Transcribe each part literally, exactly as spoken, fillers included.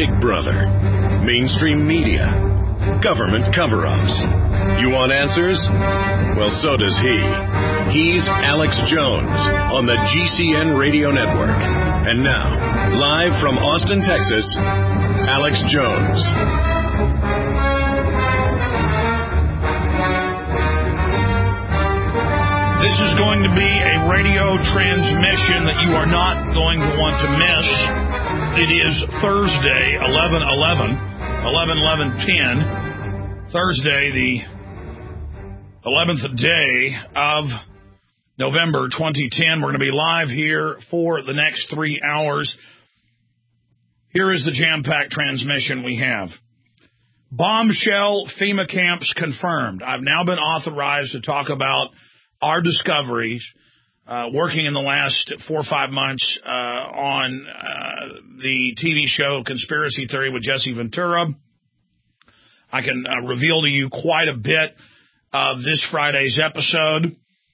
Big Brother, mainstream media, government cover-ups. You want answers? Well, so does he. He's Alex Jones on the G C N Radio Network. And now, live from Austin, Texas, Alex Jones. This is going to be a radio transmission that you are not going to want to miss. It is Thursday, eleven eleven, eleven eleven ten, Thursday, the eleventh day of November twenty ten. We're going to be live here for the next three hours. Here is the jam-packed transmission we have. Bombshell FEMA camps confirmed. I've now been authorized to talk about our discoveries uh, working in the last four or five months uh, on uh, the T V show Conspiracy Theory with Jesse Ventura. I can uh, reveal to you quite a bit of this Friday's episode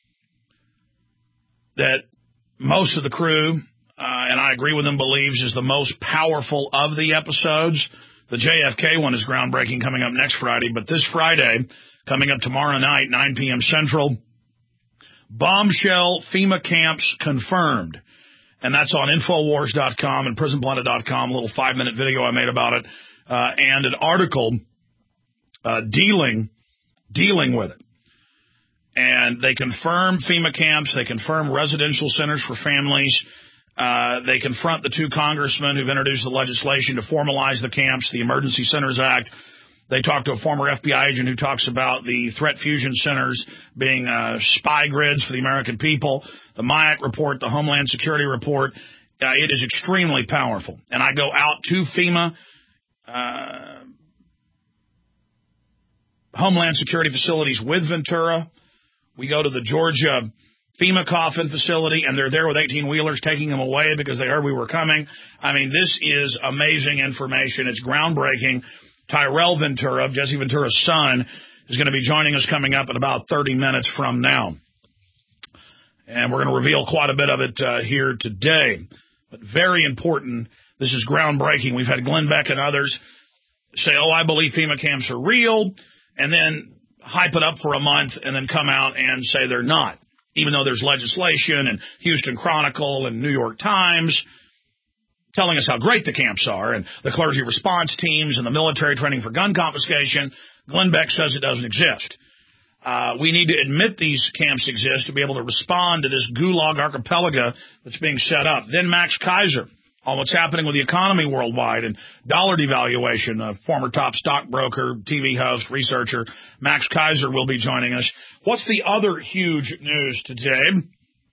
that most of the crew, uh, and I agree with them, believes is the most powerful of the episodes. The J F K one is groundbreaking, coming up next Friday, but this Friday, coming up tomorrow night, nine p.m. Central, Bombshell FEMA camps confirmed. And that's on Infowars dot com and Prison Planet dot com, a little five-minute video I made about it, uh, and an article uh, dealing dealing with it. And they confirm FEMA camps. They confirm residential centers for families. Uh, they confront the two congressmen who've introduced the legislation to formalize the camps, the Emergency Centers Act. They talked to a former F B I agent who talks about the threat fusion centers being uh, spy grids for the American people. The MIAC report, the Homeland Security report, uh, it is extremely powerful. And I go out to FEMA, uh, Homeland Security facilities with Ventura. We go to the Georgia FEMA coffin facility, and they're there with eighteen-wheelers taking them away because they heard we were coming. I mean, this is amazing information. It's groundbreaking. Tyrell Ventura, Jesse Ventura's son, is going to be joining us coming up in about thirty minutes from now. And we're going to reveal quite a bit of it uh, here today. But very important, this is groundbreaking. We've had Glenn Beck and others say, oh, I believe FEMA camps are real, and then hype it up for a month and then come out and say they're not, even though there's legislation and Houston Chronicle and New York Times telling us how great the camps are, and the clergy response teams and the military training for gun confiscation. Glenn Beck says it doesn't exist. Uh, we need to admit these camps exist to be able to respond to this gulag archipelago that's being set up. Then Max Kaiser on what's happening with the economy worldwide and dollar devaluation. A former top stockbroker, T V host, researcher, Max Kaiser will be joining us. What's the other huge news today?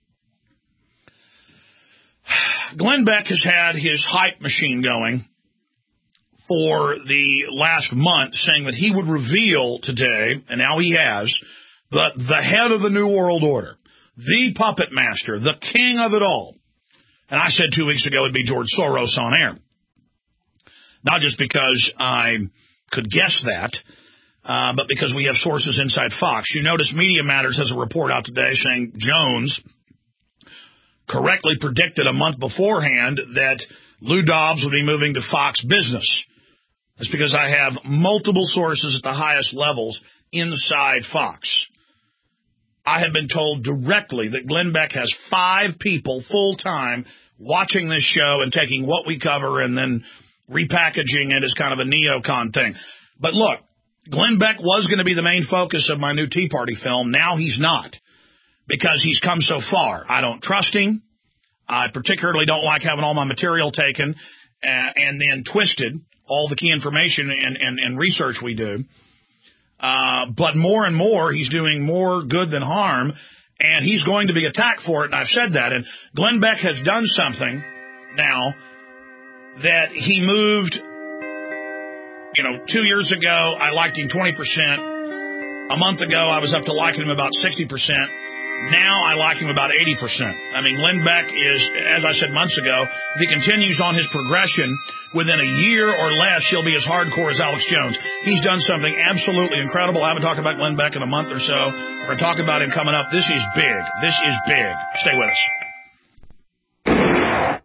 Glenn Beck has had his hype machine going for the last month, saying that he would reveal today, and now he has, the, the head of the New World Order, the puppet master, the king of it all. And I said two weeks ago it'd be George Soros on air. Not just because I could guess that, uh, but because we have sources inside Fox. You notice Media Matters has a report out today saying Jones correctly predicted a month beforehand that Lou Dobbs would be moving to Fox Business. That's because I have multiple sources at the highest levels inside Fox. I have been told directly that Glenn Beck has five people full-time watching this show and taking what we cover and then repackaging it as kind of a neocon thing. But look, Glenn Beck was going to be the main focus of my new Tea Party film. Now he's not, because he's come so far. I don't trust him. I particularly don't like having all my material taken uh, and then twisted, all the key information and, and, and research we do. Uh, but more and more, he's doing more good than harm, and he's going to be attacked for it, and I've said that. And Glenn Beck has done something now that he moved, you know, two years ago, I liked him twenty percent. A month ago, I was up to liking him about sixty percent. Now I like him about eighty percent. I mean, Glenn Beck is, as I said months ago, if he continues on his progression, within a year or less, he'll be as hardcore as Alex Jones. He's done something absolutely incredible. I haven't talked about Glenn Beck in a month or so. We're going to talk about him coming up. This is big. This is big. Stay with us.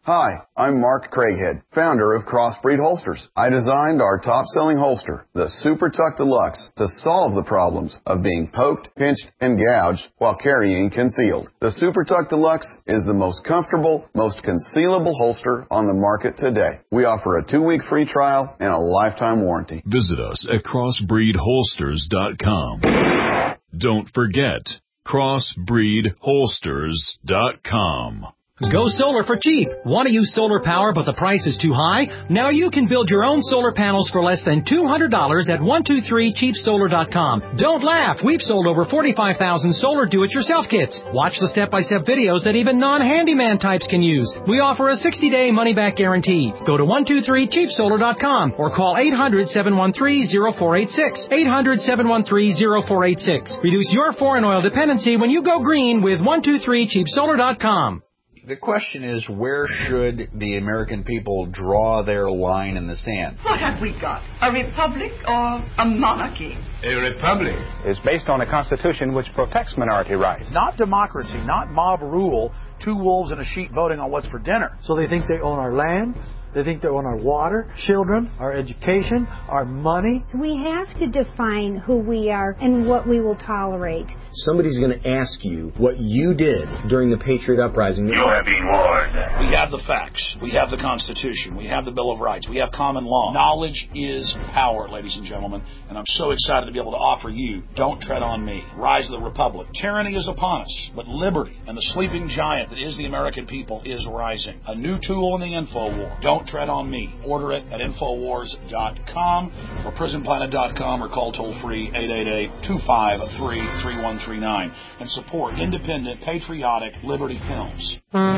Hi, I'm Mark Craighead, founder of Crossbreed Holsters. I designed our top-selling holster, the Super Tuck Deluxe, to solve the problems of being poked, pinched, and gouged while carrying concealed. The Super Tuck Deluxe is the most comfortable, most concealable holster on the market today. We offer a two-week free trial and a lifetime warranty. Visit us at crossbreed holsters dot com. Don't forget, crossbreed holsters dot com. Go solar for cheap. Want to use solar power but the price is too high? Now you can build your own solar panels for less than two hundred dollars at one two three cheap solar dot com. Don't laugh. We've sold over forty-five thousand solar do-it-yourself kits. Watch the step-by-step videos that even non-handyman types can use. We offer a sixty-day money-back guarantee. Go to one two three cheap solar dot com or call eight hundred, seven one three, zero four eight six. eight hundred, seven one three, zero four eight six. Reduce your foreign oil dependency when you go green with one two three cheap solar dot com. The question is, where should the American people draw their line in the sand? What have we got? A republic or a monarchy? A republic is based on a constitution which protects minority rights. Not democracy, not mob rule, two wolves and a sheep voting on what's for dinner. So they think they own our land, they think they own our water, children, our education, our money. We have to define who we are and what we will tolerate. Somebody's going to ask you what you did during the Patriot Uprising. You have been warned. We have the facts. We have the Constitution. We have the Bill of Rights. We have common law. Knowledge is power, ladies and gentlemen, and I'm so excited to be able to offer you Don't Tread on Me, Rise of the Republic. Tyranny is upon us, but liberty and the sleeping giant that is the American people is rising. A new tool in the info war. Don't Tread on Me. Order it at infowars dot com or prison planet dot com or call toll-free eight eight eight, two five three, three one three nine and support independent, patriotic Liberty Films.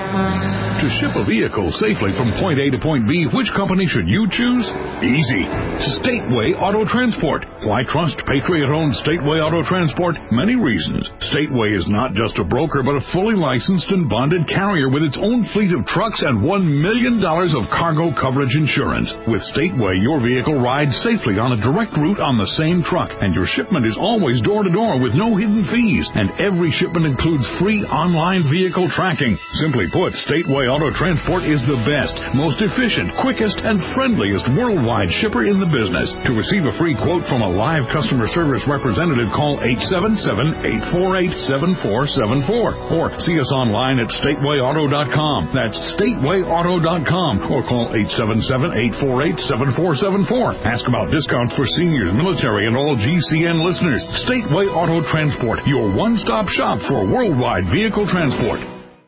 To ship a vehicle safely from point A to point B, which company should you choose? Easy. Stateway Auto Transport. Why trust Patriot-owned Stateway Auto Transport? Many reasons. Stateway is not just a broker, but a fully licensed and bonded carrier with its own fleet of trucks and one million dollars of cargo coverage insurance. With Stateway, your vehicle rides safely on a direct route on the same truck, and your shipment is always door-to-door with no hidden fees, and every shipment includes free online vehicle tracking. Simply put, Stateway Auto Transport is the best, most efficient, quickest, and friendliest worldwide shipper in the business. To receive a free quote from a live customer service representative, call eight seven seven, eight four eight, seven four seven four or see us online at stateway auto dot com. That's stateway auto dot com or call eight seven seven, eight four eight, seven four seven four. Ask about discounts for seniors, military, and all G C N listeners. Stateway Auto Transport, your one-stop shop for worldwide vehicle transport.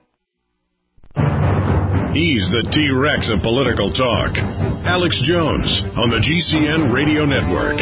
He's the T-Rex of political talk. Alex Jones on the G C N Radio Network.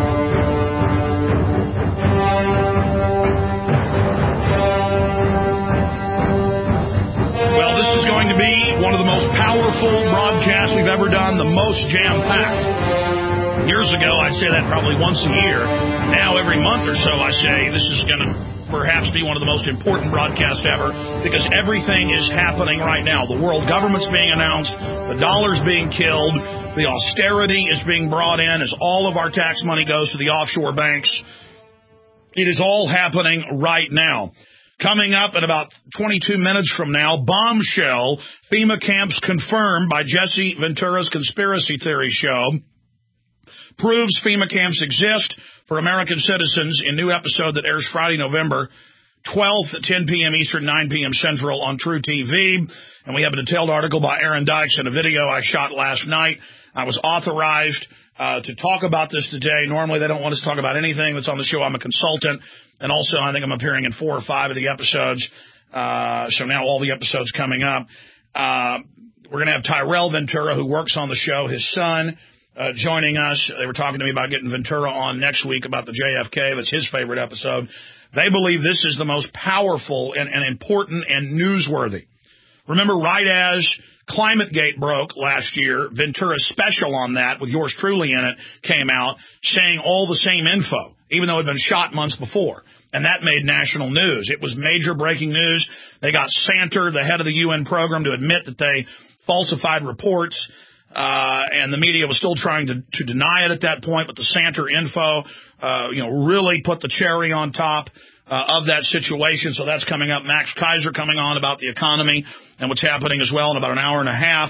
Well, this is going to be one of the most powerful broadcasts we've ever done, the most jam-packed. Years ago, I'd say that probably once a year. Now, every month or so, I say this is going to perhaps be one of the most important broadcasts ever, because everything is happening right now. The world government's being announced, the dollar's being killed, the austerity is being brought in as all of our tax money goes to the offshore banks. It is all happening right now. Coming up in about twenty-two minutes from now, bombshell, FEMA camps confirmed by Jesse Ventura's Conspiracy Theory show. Proves FEMA camps exist for American citizens in new episode that airs Friday, November twelfth at ten p.m. Eastern, nine p.m. Central on True T V. And we have a detailed article by Aaron Dykes and a video I shot last night. I was authorized uh, to talk about this today. Normally they don't want us to talk about anything that's on the show. I'm a consultant. And also I think I'm appearing in four or five of the episodes. Uh, so now all the episodes coming up. Uh, we're going to have Tyrell Ventura, who works on the show, his son, Uh, joining us. They were talking to me about getting Ventura on next week about the J F K. That's his favorite episode. They believe this is the most powerful and, and important and newsworthy. Remember, right as ClimateGate broke last year, Ventura's special on that, with yours truly in it, came out saying all the same info, even though it had been shot months before. And that made national news. It was major breaking news. They got Santer, the head of the U N program, to admit that they falsified reports. Uh, and the media was still trying to, to deny it at that point, but the Santer info, uh, you know, really put the cherry on top. uh, of that situation. So that's coming up. Max Kaiser coming on about the economy and what's happening as well in about an hour and a half.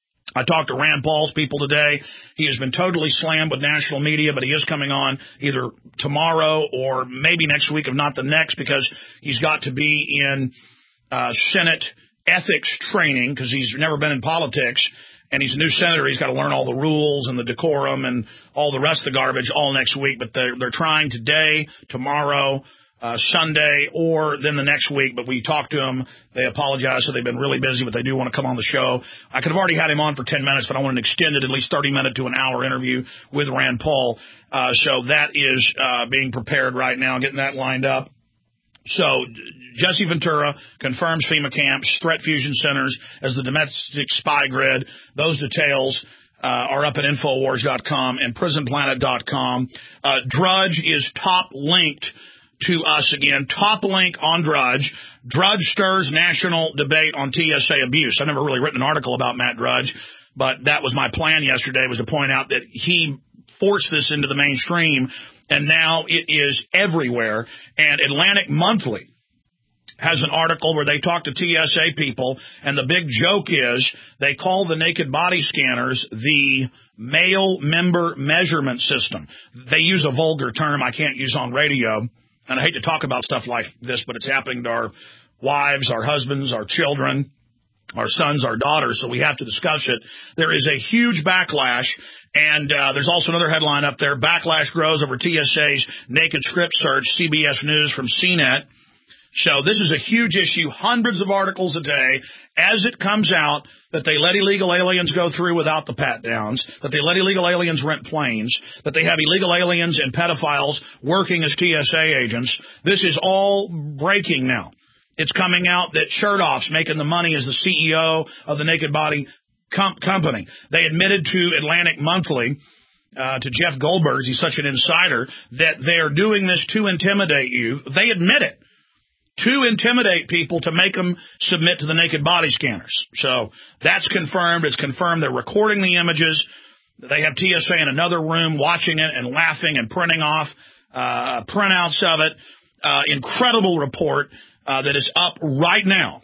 I talked to Rand Paul's people today. He has been totally slammed with national media, but he is coming on either tomorrow or maybe next week, if not the next, because he's got to be in uh, Senate ethics training because he's never been in politics, and he's a new senator. He's got to learn all the rules and the decorum and all the rest of the garbage all next week. But they're, they're trying today, tomorrow, Uh, Sunday, or then the next week, but we talked to them. They apologize, so they've been really busy, but they do want to come on the show. I could have already had him on for ten minutes, but I want an extended, at least thirty minute to an hour interview with Rand Paul. Uh, so that is uh, being prepared right now, getting that lined up. So Jesse Ventura confirms FEMA camps, threat fusion centers as the domestic spy grid. Those details uh, are up at Infowars dot com and Prison Planet dot com. Uh, Drudge is top linked to us again. Top link on Drudge. Drudge stirs national debate on T S A abuse. I've never really written an article about Matt Drudge, but that was my plan yesterday, was to point out that he forced this into the mainstream, and now it is everywhere. And Atlantic Monthly has an article where they talk to T S A people, and the big joke is they call the naked body scanners the male member measurement system. They use a vulgar term I can't use on radio. And I hate to talk about stuff like this, but it's happening to our wives, our husbands, our children, our sons, our daughters, so we have to discuss it. There is a huge backlash, and uh, there's also another headline up there. Backlash grows over T S A's naked script search, C B S News from C net. So this is a huge issue, hundreds of articles a day as it comes out that they let illegal aliens go through without the pat-downs, that they let illegal aliens rent planes, that they have illegal aliens and pedophiles working as T S A agents. This is all breaking now. It's coming out that Chertoff's making the money as the C E O of the Naked Body com- company. They admitted to Atlantic Monthly, uh, to Jeff Goldberg, he's such an insider, that they are doing this to intimidate you. They admit it. To intimidate people to make them submit to the naked body scanners. So that's confirmed. It's confirmed they're recording the images. They have T S A in another room watching it and laughing and printing off uh, printouts of it. Uh, incredible report uh, that is up right now.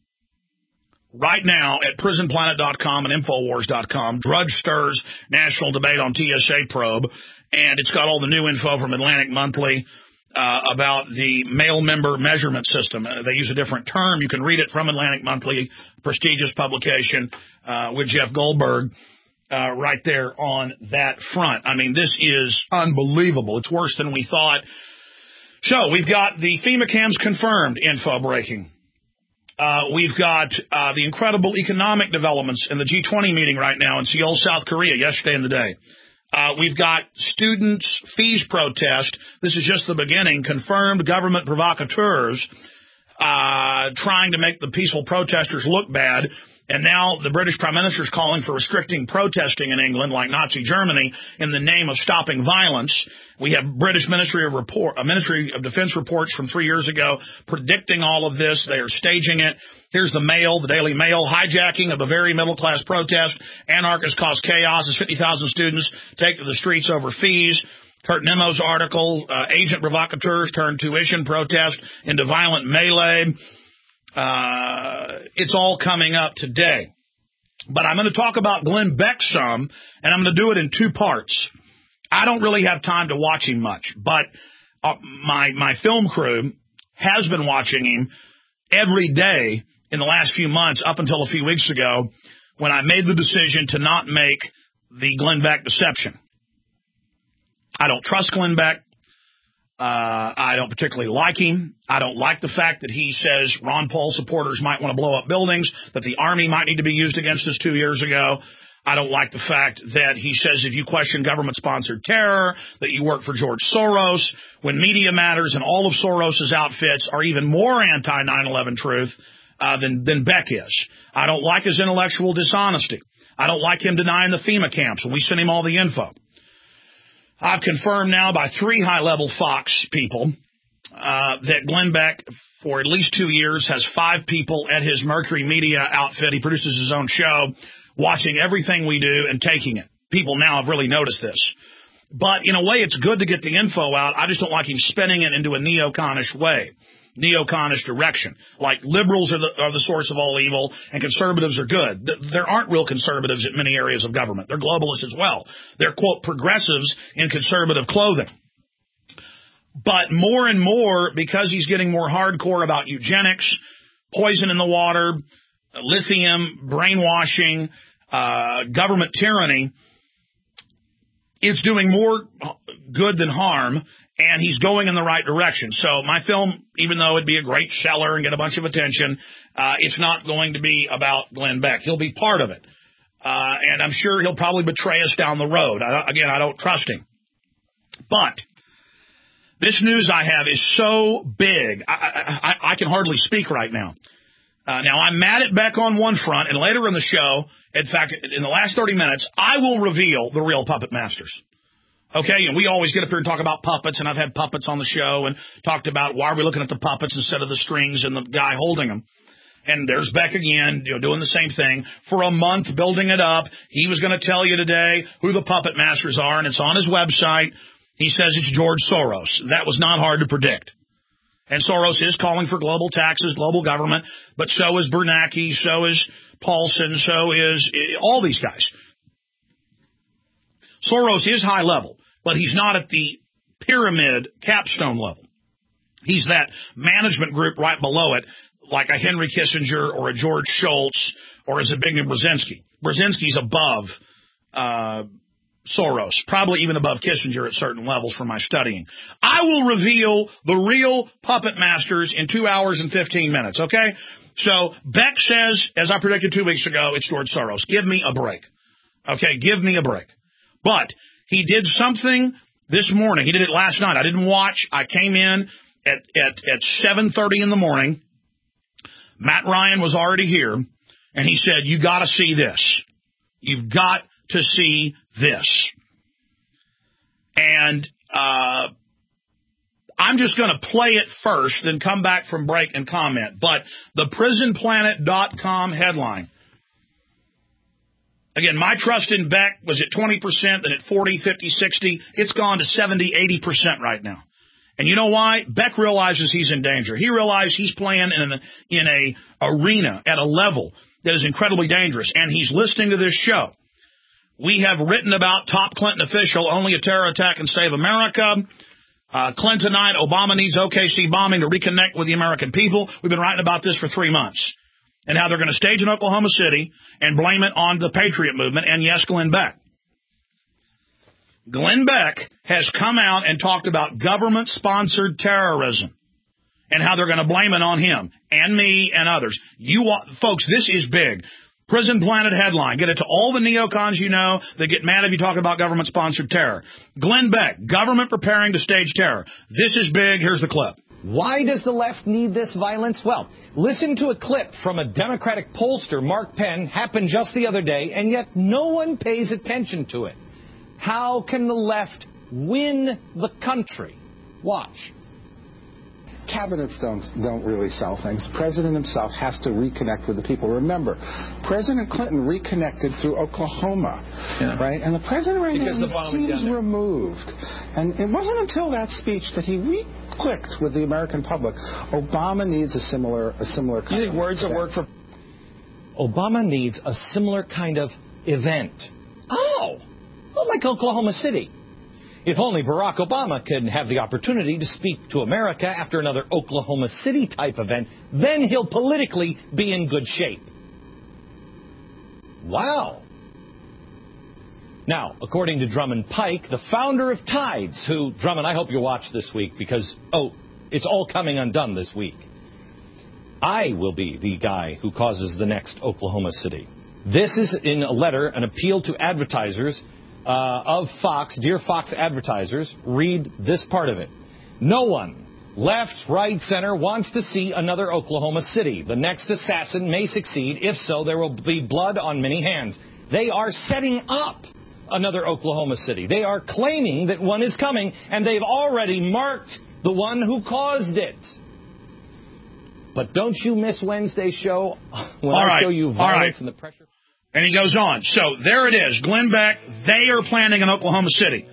Right now at Prison Planet dot com and Infowars dot com. Drudge stirs national debate on T S A probe. And it's got all the new info from Atlantic Monthly. Uh, about the male member measurement system. Uh, they use a different term. You can read it from Atlantic Monthly, prestigious publication uh, with Jeff Goldberg uh, right there on that front. I mean, this is unbelievable. It's worse than we thought. So we've got the FEMA cams confirmed info breaking. Uh, we've got uh, the incredible economic developments in the G twenty meeting right now in Seoul, South Korea, yesterday and today. Uh, we've got students' fees protest. This is just the beginning. Confirmed government provocateurs uh, trying to make the peaceful protesters look bad. And now the British Prime Minister is calling for restricting protesting in England, like Nazi Germany, in the name of stopping violence. We have British Ministry of Report, uh, Ministry of Defense reports from three years ago predicting all of this. They are staging it. Here's the Mail, the Daily Mail, hijacking of a very middle-class protest. Anarchists cause chaos as fifty thousand students take to the streets over fees. Kurt Nemo's article, uh, agent provocateurs turn tuition protest into violent melee. Uh, it's all coming up today. But I'm going to talk about Glenn Beck some, and I'm going to do it in two parts. I don't really have time to watch him much, but uh, my my film crew has been watching him every day in the last few months up until a few weeks ago when I made the decision to not make the Glenn Beck deception. I don't trust Glenn Beck. Uh, I don't particularly like him. I don't like the fact that he says Ron Paul supporters might want to blow up buildings, that the Army might need to be used against us two years ago. I don't like the fact that he says if you question government-sponsored terror, that you work for George Soros, when Media Matters and all of Soros's outfits are even more anti nine eleven truth uh, than, than Beck is. I don't like his intellectual dishonesty. I don't like him denying the FEMA camps when we send him all the info. I've confirmed now by three high-level Fox people uh, that Glenn Beck, for at least two years, has five people at his Mercury Media outfit. He produces his own show, watching everything we do and taking it. People now have really noticed this. But in a way, it's good to get the info out. I just don't like him spinning it into a neoconish way, neoconish direction. Like liberals are the, are the source of all evil and conservatives are good. There aren't real conservatives in many areas of government. They're globalists as well. They're, quote, progressives in conservative clothing. But more and more, because he's getting more hardcore about eugenics, poison in the water, lithium, brainwashing, uh, government tyranny, it's doing more good than harm, and he's going in the right direction. So my film, even though it'd be a great seller and get a bunch of attention, uh, it's not going to be about Glenn Beck. He'll be part of it. Uh, and I'm sure he'll probably betray us down the road. I, again, I don't trust him. But this news I have is so big, I, I, I can hardly speak right now. Uh, now, I'm mad at Beck on one front, and later in the show, in fact, in the last thirty minutes, I will reveal the real puppet masters. Okay, and we always get up here and talk about puppets, and I've had puppets on the show and talked about why are we looking at the puppets instead of the strings and the guy holding them. And there's Beck again, you know, doing the same thing. For a month, building it up. He was going to tell you today who the puppet masters are, and it's on his website. He says it's George Soros. That was not hard to predict. And Soros is calling for global taxes, global government, but so is Bernanke, so is Paulson, so is all these guys. Soros is high level, but he's not at the pyramid capstone level. He's that management group right below it, like a Henry Kissinger or a George Shultz or a Zbigniew Brzezinski. Brzezinski's above uh Soros, probably even above Kissinger at certain levels from my studying. I will reveal the real puppet masters in two hours and fifteen minutes, okay? So Beck says, as I predicted two weeks ago, it's George Soros. Give me a break. Okay, give me a break. But he did something this morning. He did it last night. I didn't watch. I came in at, at, at seven thirty in the morning. Matt Ryan was already here, and he said, you got to see this. You've got to see this. And uh, I'm just going to play it first, then come back from break and comment. But the prison planet dot com headline. Again, my trust in Beck was at twenty percent, then at forty, fifty, sixty. It's gone to seventy, eighty percent right now. And you know why? Beck realizes he's in danger. He realizes he's playing in a, in a arena at a level that is incredibly dangerous. And he's listening to this show. We have written about top Clinton official, only a terror attack can save America. Uh, Clintonite, Obama needs O K C bombing to reconnect with the American people. We've been writing about this for three months. And how they're going to stage in Oklahoma City and blame it on the Patriot movement. And yes, Glenn Beck. Glenn Beck has come out and talked about government-sponsored terrorism and how they're going to blame it on him and me and others. You want, folks, this is big. Prison Planet headline. Get it to all the neocons you know that get mad if you talk about government-sponsored terror. Glenn Beck, government preparing to stage terror. This is big. Here's the clip. Why does the left need this violence? Well, listen to a clip from a Democratic pollster, Mark Penn, happened just the other day, and yet no one pays attention to it. How can the left win the country? Watch. Cabinets don't don't really sell things. The president himself has to reconnect with the people. Remember, President Clinton reconnected through Oklahoma, yeah. right? And the president right because now seems removed. And it wasn't until that speech that he re-clicked with the American public. Obama needs a similar a similar kind you think of words that work for Obama needs a similar kind of event. Oh, well, like Oklahoma City. If only Barack Obama could have the opportunity to speak to America after another Oklahoma City-type event, then he'll politically be in good shape. Wow. Now, according to Drummond Pike, the founder of Tides, who, Drummond, I hope you watch this week because, oh, it's all coming undone this week. I will be the guy who causes the next Oklahoma City. This is in a letter, an appeal to advertisers Uh, of Fox, dear Fox advertisers, read this part of it. No one, left, right, center, wants to see another Oklahoma City. The next assassin may succeed. If so, there will be blood on many hands. They are setting up another Oklahoma City. They are claiming that one is coming, and they've already marked the one who caused it. But don't you miss Wednesday's show when All I right. show you violence right. and the pressure? And he goes on. So there it is. Glenn Beck, they are planning in Oklahoma City.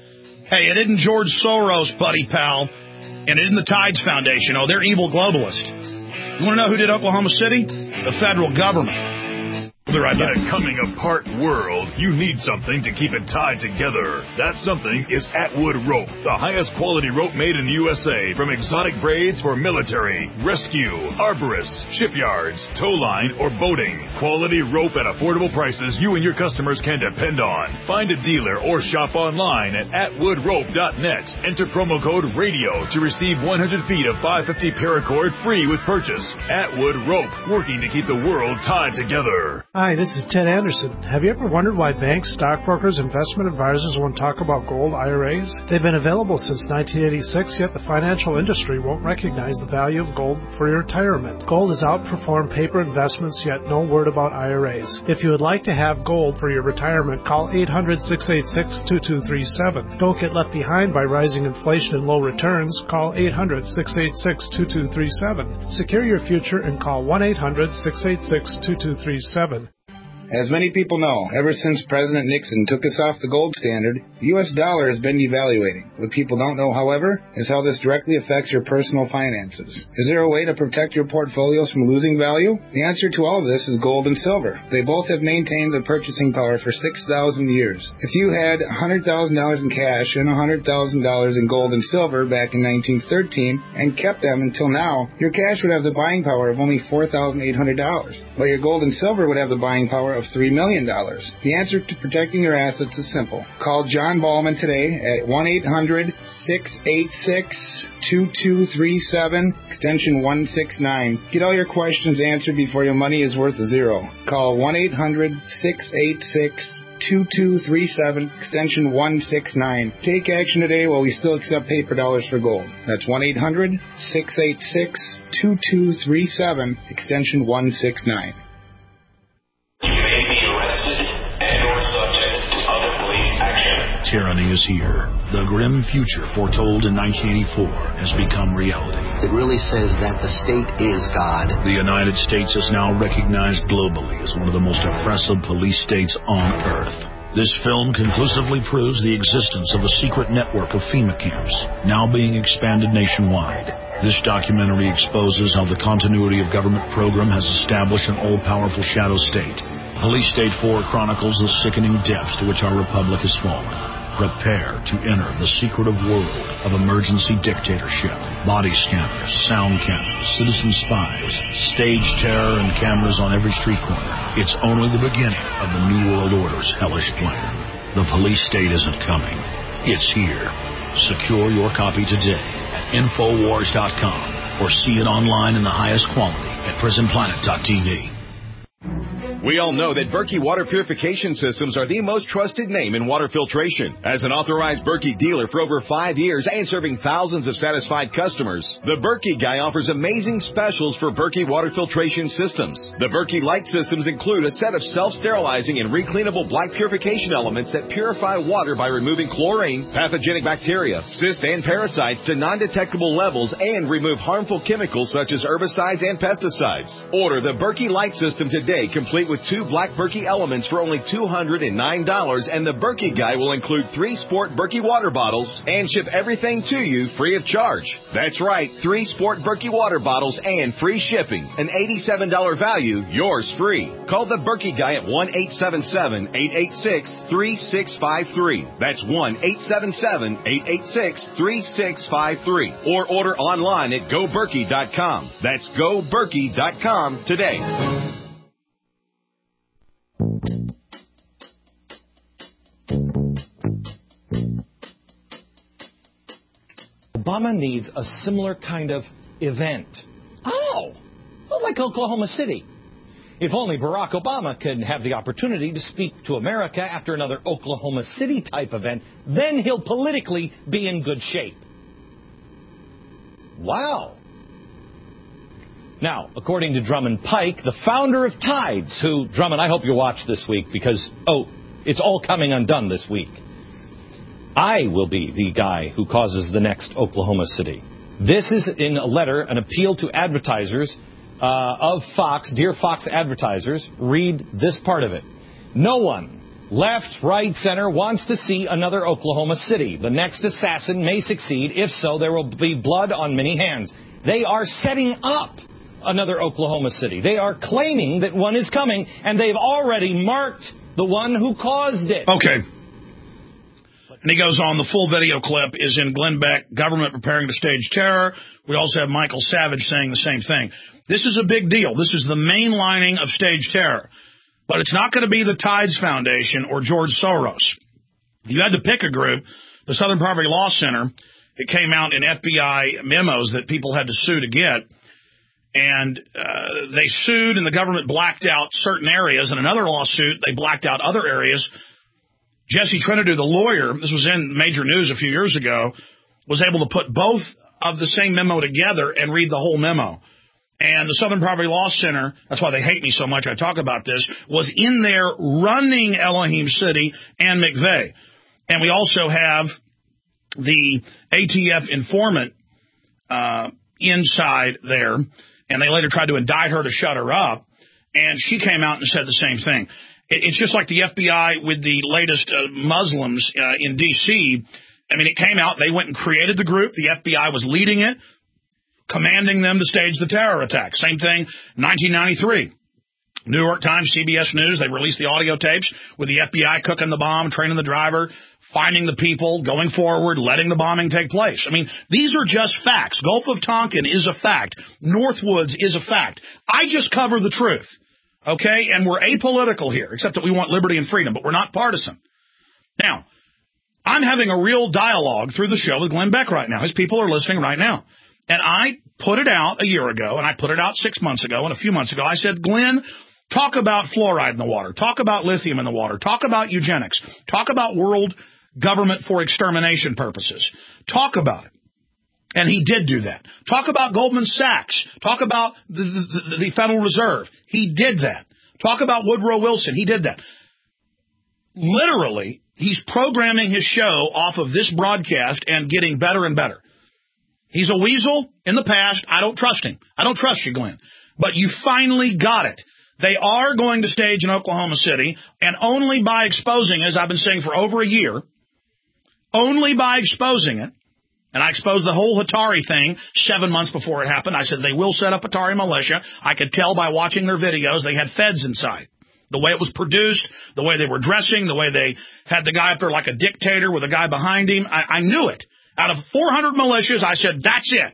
Hey, it isn't George Soros, buddy pal, and it isn't the Tides Foundation. Oh, they're evil globalists. You want to know who did Oklahoma City? The federal government. We'll be right back. In a coming apart world, you need something to keep it tied together. That something is Atwood Rope, the highest quality rope made in the U S A, from exotic braids for military, rescue, arborists, shipyards, tow line, or boating. Quality rope at affordable prices you and your customers can depend on. Find a dealer or shop online at atwood rope dot net. Enter promo code RADIO to receive one hundred feet of five fifty paracord free with purchase. Atwood Rope, working to keep the world tied together. Hi, this is Ted Anderson. Have you ever wondered why banks, stockbrokers, investment advisors won't talk about gold I R As? They've been available since nineteen eighty-six, yet the financial industry won't recognize the value of gold for your retirement. Gold has outperformed paper investments, yet no word about I R As. If you would like to have gold for your retirement, call eight hundred, six eight six, two two three seven. Don't get left behind by rising inflation and low returns. Call eight hundred, six eight six, two two three seven. Secure your future and call one eight hundred, six eight six, two two three seven. As many people know, ever since President Nixon took us off the gold standard, the U S dollar has been devaluating. What people don't know, however, is how this directly affects your personal finances. Is there a way to protect your portfolios from losing value? The answer to all of this is gold and silver. They both have maintained their purchasing power for six thousand years. If you had one hundred thousand dollars in cash and one hundred thousand dollars in gold and silver back in nineteen thirteen and kept them until now, your cash would have the buying power of only four thousand eight hundred dollars, while your gold and silver would have the buying power of of three million dollars. The answer to protecting your assets is simple. Call John Ballman today at one eight hundred, six eight six, two two three seven, extension one six nine. Get all your questions answered before your money is worth zero. Call one eight hundred, six eight six, two two three seven, extension one six nine. Take action today while we still accept paper dollars for gold. That's one eight hundred, six eight six, two two three seven, extension one six nine. Tyranny is here. The grim future foretold in nineteen eighty-four has become reality. It really says that the state is God. The United States is now recognized globally as one of the most oppressive police states on earth. This film conclusively proves the existence of a secret network of FEMA camps, now being expanded nationwide. This documentary exposes how the continuity of government program has established an all-powerful shadow state. Police State four chronicles the sickening depths to which our republic has fallen. Prepare to enter the secretive world of emergency dictatorship. Body scanners, sound cameras, citizen spies, stage terror, and cameras on every street corner. It's only the beginning of the New World Order's hellish plan. The police state isn't coming. It's here. Secure your copy today at infowars dot com or see it online in the highest quality at prison planet dot t v. We all know that Berkey Water Purification Systems are the most trusted name in water filtration. As an authorized Berkey dealer for over five years and serving thousands of satisfied customers, the Berkey Guy offers amazing specials for Berkey Water Filtration Systems. The Berkey Light Systems include a set of self-sterilizing and recleanable black purification elements that purify water by removing chlorine, pathogenic bacteria, cysts, and parasites to non-detectable levels and remove harmful chemicals such as herbicides and pesticides. Order the Berkey Light System today, complete with two black Berkey elements for only two hundred nine dollars, and the Berkey Guy will include three Sport Berkey water bottles and ship everything to you free of charge. That's right, three Sport Berkey water bottles and free shipping. An eighty-seven dollars value, yours free. Call the Berkey Guy at one eight seven seven, eight eight six, three six five three. That's one eight seven seven, eight eight six, three six five three. Or order online at go berkey dot com. That's go berkey dot com today. Obama needs a similar kind of event. Oh, well, like Oklahoma City. If only Barack Obama could have the opportunity to speak to America after another Oklahoma City type event, then he'll politically be in good shape. Wow. Now, according to Drummond Pike, the founder of Tides, who, Drummond, I hope you watch this week because, oh, it's all coming undone this week. I will be the guy who causes the next Oklahoma City. This is in a letter, an appeal to advertisers uh, of Fox, dear Fox advertisers. Read this part of it. No one Left, right, center wants to see another Oklahoma City. The next assassin may succeed. If so, there will be blood on many hands. They are setting up another Oklahoma City. They are claiming that one is coming, and they've already marked the one who caused it. Okay. And he goes on, the full video clip is in Glenn Beck, government preparing to stage terror. We also have Michael Savage saying the same thing. This is a big deal. This is the mainlining of stage terror. But it's not going to be the Tides Foundation or George Soros. You had to pick a group. The Southern Poverty Law Center, it came out in F B I memos that people had to sue to get. And uh, they sued, and the government blacked out certain areas. In another lawsuit, they blacked out other areas. Jesse Trinidad, the lawyer, this was in major news a few years ago, was able to put both of the same memo together and read the whole memo. And the Southern Poverty Law Center, that's why they hate me so much, I talk about this, was in there running Elohim City and McVeigh. And we also have the A T F informant uh, inside there, and they later tried to indict her to shut her up, and she came out and said the same thing. It's just like the F B I with the latest uh, Muslims uh, in D C I mean, it came out, they went and created the group, the F B I was leading it, commanding them to stage the terror attack. Same thing, nineteen ninety-three. New York Times, C B S News, they released the audio tapes with the F B I cooking the bomb, training the driver, finding the people, going forward, letting the bombing take place. I mean, these are just facts. Gulf of Tonkin is a fact. Northwoods is a fact. I just cover the truth, okay? And we're apolitical here, except that we want liberty and freedom, but we're not partisan. Now, I'm having a real dialogue through the show with Glenn Beck right now. His people are listening right now. And I put it out a year ago, and I put it out six months ago, and a few months ago. I said, Glenn, talk about fluoride in the water. Talk about lithium in the water. Talk about eugenics. Talk about world government for extermination purposes. Talk about it. And he did do that. Talk about Goldman Sachs. Talk about the, the, the Federal Reserve. He did that. Talk about Woodrow Wilson. He did that. Literally, he's programming his show off of this broadcast and getting better and better. He's a weasel in the past. I don't trust him. I don't trust you, Glenn. But you finally got it. They are going to stage in Oklahoma City, and only by exposing, as I've been saying for over a year, only by exposing it, and I exposed the whole Hatari thing seven months before it happened. I said they will set up Hatari militia. I could tell by watching their videos they had feds inside. The way it was produced, the way they were dressing, the way they had the guy up there like a dictator with a guy behind him, I, I knew it. Out of four hundred militias, I said, that's it.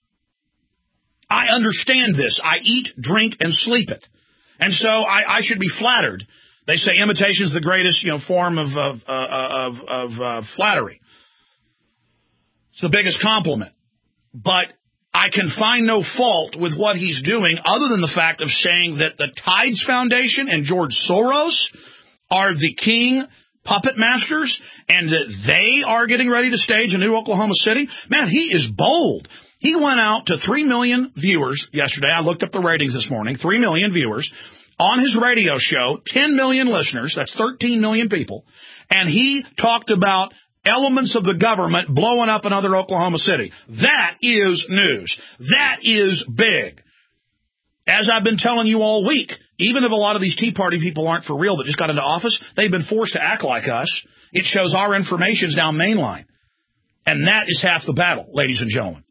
I understand this. I eat, drink, and sleep it. And so I, I should be flattered. They say imitation is the greatest, you know, form of, of, uh, of, of uh, flattery. It's the biggest compliment. But I can find no fault with what he's doing other than the fact of saying that the Tides Foundation and George Soros are the king puppet masters, and that they are getting ready to stage a new Oklahoma City. Man, he is bold. He went out to three million viewers yesterday. I looked up the ratings this morning. three million viewers on his radio show, ten million listeners. That's thirteen million people. And he talked about elements of the government blowing up another Oklahoma City. That is news. That is big. As I've been telling you all week, even if a lot of these Tea Party people aren't for real that just got into office, they've been forced to act like us. It shows our information's down mainline. And that is half the battle, ladies and gentlemen.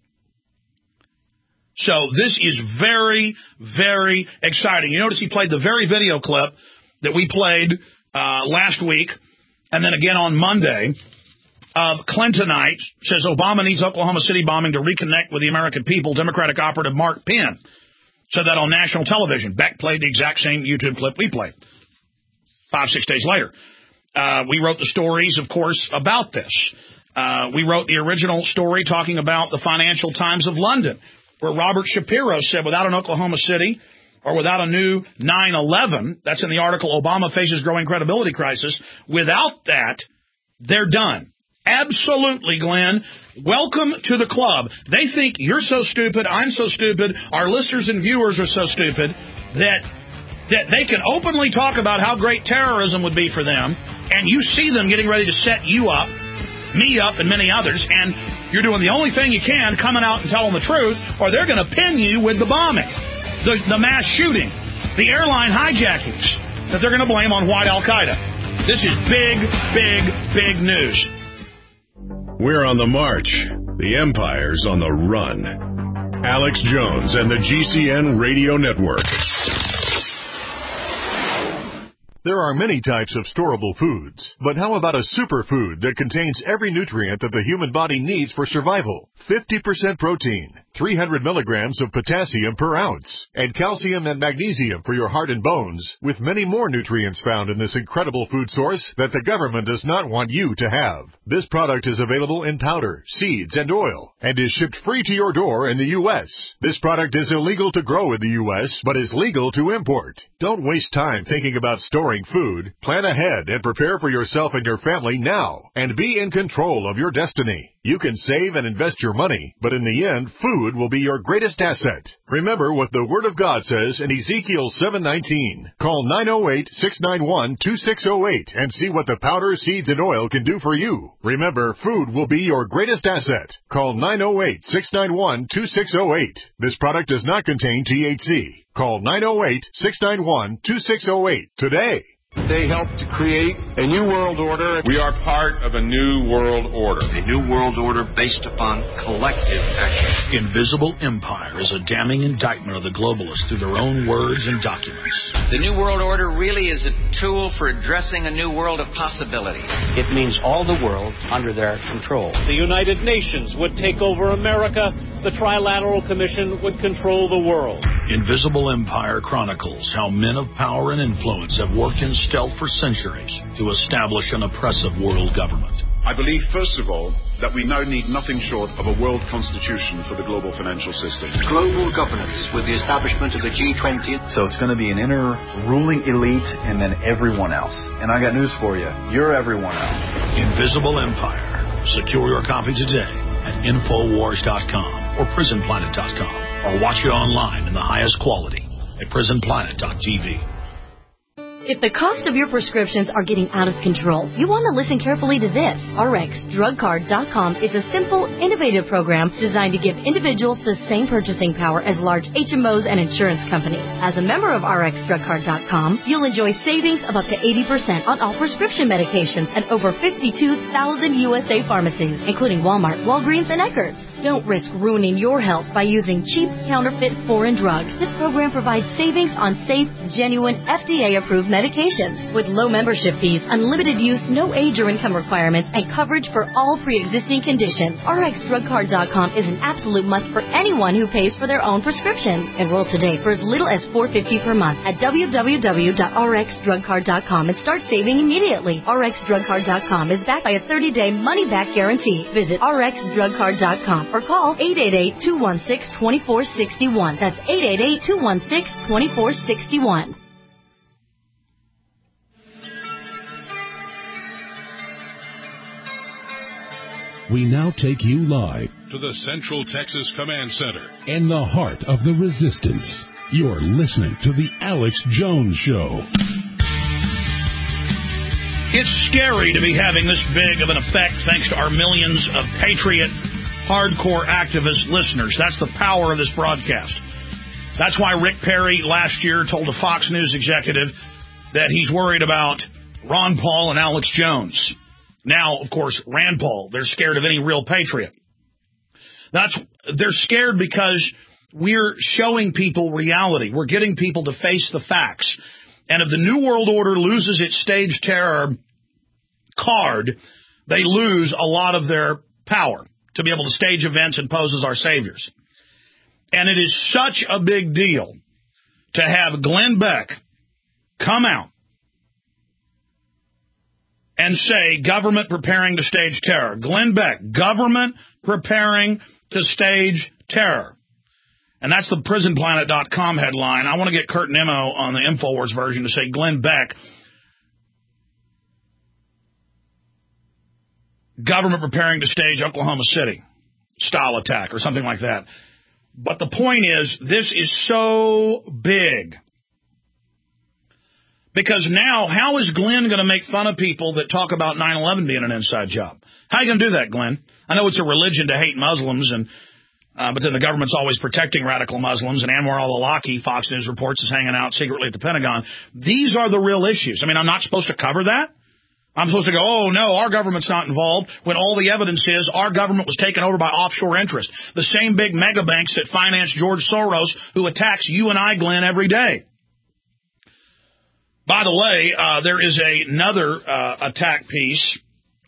So this is very, very exciting. You notice he played the very video clip that we played uh, last week, and then again on Monday, of Clintonite, says Obama needs Oklahoma City bombing to reconnect with the American people, Democratic operative Mark Penn. Said that on national television. Beck played the exact same YouTube clip we played five, six days later. Uh, we wrote the stories, of course, about this. Uh, we wrote the original story talking about the Financial Times of London, where Robert Shapiro said without an Oklahoma City or without a new nine eleven, that's in the article, Obama faces growing credibility crisis. Without that, they're done. Absolutely, Glenn. Welcome to the club. They think you're so stupid, I'm so stupid, our listeners and viewers are so stupid that that they can openly talk about how great terrorism would be for them, and you see them getting ready to set you up, me up, and many others, and you're doing the only thing you can, coming out and telling the truth, or they're going to pin you with the bombing, the, the mass shooting, the airline hijackings that they're going to blame on white Al-Qaeda. This is big, big, big news. We're on the march. The empire's on the run. Alex Jones and the G C N Radio Network. There are many types of storable foods, but how about a superfood that contains every nutrient that the human body needs for survival? fifty percent protein, three hundred milligrams of potassium per ounce, and calcium and magnesium for your heart and bones, with many more nutrients found in this incredible food source that the government does not want you to have. This product is available in powder, seeds, and oil, and is shipped free to your door in the U S This product is illegal to grow in the U S, but is legal to import. Don't waste time thinking about storing food. Plan ahead and prepare for yourself and your family now, and be in control of your destiny. You can save and invest your money, but in the end, food will be your greatest asset. Remember what the Word of God says in Ezekiel seven nineteen. Call nine oh eight, six nine one, two six oh eight and see what the powder, seeds, and oil can do for you. Remember, food will be your greatest asset. Call nine oh eight, six nine one, two six oh eight. This product does not contain T H C. Call nine oh eight, six nine one, two six oh eight today. They helped to create a new world order. We are part of a new world order. A new world order based upon collective action. Invisible Empire is a damning indictment of the globalists through their own words and documents. The new world order really is a tool for addressing a new world of possibilities. It means all the world under their control. The United Nations would take over America. The Trilateral Commission would control the world. Invisible Empire chronicles how men of power and influence have worked in stealth for centuries to establish an oppressive world government. I believe, first of all, that we now need nothing short of a world constitution for the global financial system. Global governance with the establishment of the G twenty. So it's going to be an inner ruling elite and then everyone else. And I got news for you. You're everyone else. Invisible Empire. Secure your copy today at Infowars dot com or Prison Planet dot com, or watch it online in the highest quality at Prison Planet dot T V. If the cost of your prescriptions are getting out of control, you want to listen carefully to this. R X Drug Card dot com is a simple, innovative program designed to give individuals the same purchasing power as large H M Os and insurance companies. As a member of R X Drug Card dot com, you'll enjoy savings of up to eighty percent on all prescription medications at over fifty-two thousand U S A pharmacies, including Walmart, Walgreens, and Eckerd's. Don't risk ruining your health by using cheap, counterfeit, foreign drugs. This program provides savings on safe, genuine, F D A-approved medications. medications with low membership fees, unlimited use, no age or income requirements, and coverage for all pre-existing conditions. R X Drug Card dot com is an absolute must for anyone who pays for their own prescriptions. Enroll today for as little as four dollars and fifty cents per month at w w w dot r x drug card dot com and start saving immediately. R X Drug Card dot com is backed by a thirty-day money-back guarantee. Visit R X Drug Card dot com or call eight eight eight, two one six, two four six one. That's eight eight eight, two one six, two four six one. We now take you live to the Central Texas Command Center in the heart of the resistance. You're listening to the Alex Jones Show. It's scary to be having this big of an effect thanks to our millions of patriot, hardcore activist listeners. That's the power of this broadcast. That's why Rick Perry last year told a Fox News executive that he's worried about Ron Paul and Alex Jones. Now, of course, Rand Paul, they're scared of any real patriot. That's they're scared because we're showing people reality. We're getting people to face the facts. And if the New World Order loses its stage terror card, they lose a lot of their power to be able to stage events and pose as our saviors. And it is such a big deal to have Glenn Beck come out and say, government preparing to stage terror. Glenn Beck, government preparing to stage terror. And that's the Prison Planet dot com headline. I want to get Kurt Nimmo on the InfoWars version to say Glenn Beck, government preparing to stage Oklahoma City style attack or something like that. But the point is, this is so big. Because now, how is Glenn going to make fun of people that talk about nine eleven being an inside job? How are you going to do that, Glenn? I know it's a religion to hate Muslims, and uh, but then the government's always protecting radical Muslims, and Anwar al-Awlaki, Fox News reports, is hanging out secretly at the Pentagon. These are the real issues. I mean, I'm not supposed to cover that? I'm supposed to go, oh, no, our government's not involved, when all the evidence is our government was taken over by offshore interests. The same big mega banks that finance George Soros, who attacks you and I, Glenn, every day. By the way, uh, there is a, another uh, attack piece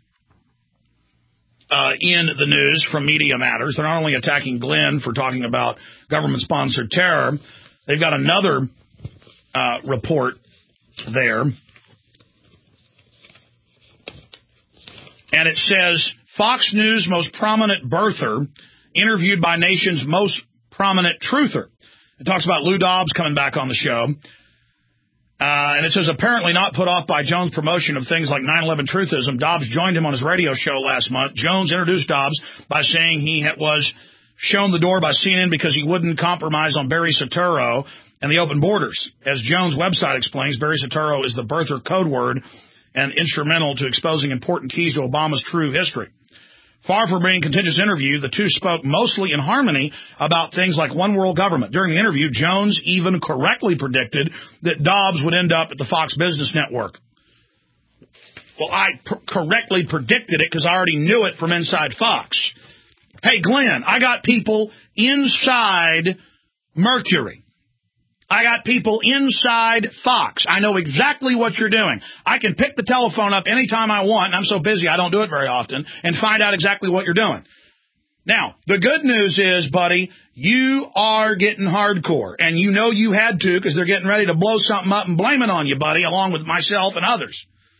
uh, in the news from Media Matters. They're not only attacking Glenn for talking about government-sponsored terror, they've got another uh, report there. And it says, Fox News most prominent birther interviewed by nation's most prominent truther. It talks about Lou Dobbs coming back on the show. Uh, and it says, apparently not put off by Jones' promotion of things like nine eleven truthism, Dobbs joined him on his radio show last month. Jones introduced Dobbs by saying he was shown the door by C N N because he wouldn't compromise on Barry Soetoro and the open borders. As Jones' website explains, Barry Soetoro is the birther code word and instrumental to exposing important keys to Obama's true history. Far from being a contentious interview, the two spoke mostly in harmony about things like one world government. During the interview, Jones even correctly predicted that Dobbs would end up at the Fox Business Network. Well, I pr- correctly predicted it because I already knew it from inside Fox. Hey, Glenn, I got people inside Mercury. I got people inside Fox. I know exactly what you're doing. I can pick the telephone up anytime I want, and I'm so busy I don't do it very often, and find out exactly what you're doing. Now, the good news is, buddy, you are getting hardcore, and you know you had to because they're getting ready to blow something up and blame it on you, buddy, along with myself and others.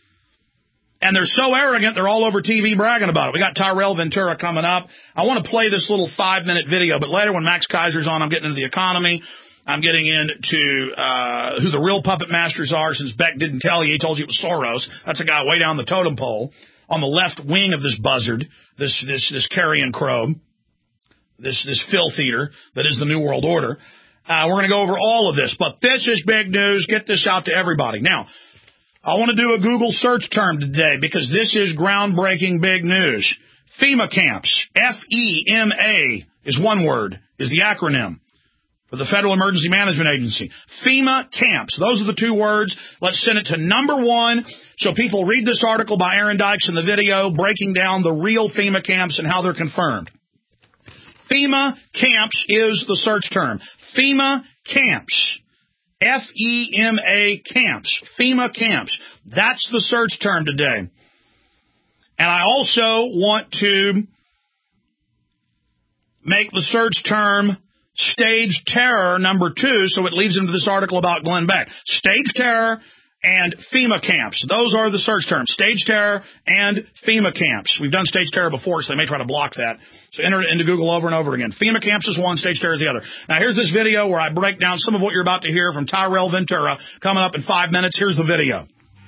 And they're so arrogant, they're all over T V bragging about it. We got Tyrell Ventura coming up. I want to play this little five-minute video, but later when Max Kaiser's on, I'm getting into the economy. I'm getting into uh, who the real puppet masters are, since Beck didn't tell you. He told you it was Soros. That's a guy way down the totem pole on the left wing of this buzzard, this this this carrion crow, this this filth eater that is the New World Order. Uh, we're going to go over all of this, but this is big news. Get this out to everybody. Now, I want to do a Google search term today because this is groundbreaking big news. FEMA camps, F E M A is one word, is the acronym for the Federal Emergency Management Agency. FEMA camps. Those are the two words. Let's send it to number one so people read this article by Aaron Dykes in the video breaking down the real FEMA camps and how they're confirmed. FEMA camps is the search term. FEMA camps. F E M A camps. FEMA camps. That's the search term today. And I also want to make the search term Stage terror, number two, so it leads into this article about Glenn Beck. Stage terror and FEMA camps. Those are the search terms. Stage terror and FEMA camps. We've done stage terror before, so they may try to block that. So enter it into Google over and over again. FEMA camps is one, stage terror is the other. Now, here's this video where I break down some of what you're about to hear from Tyrell Ventura coming up in five minutes. Here's the video.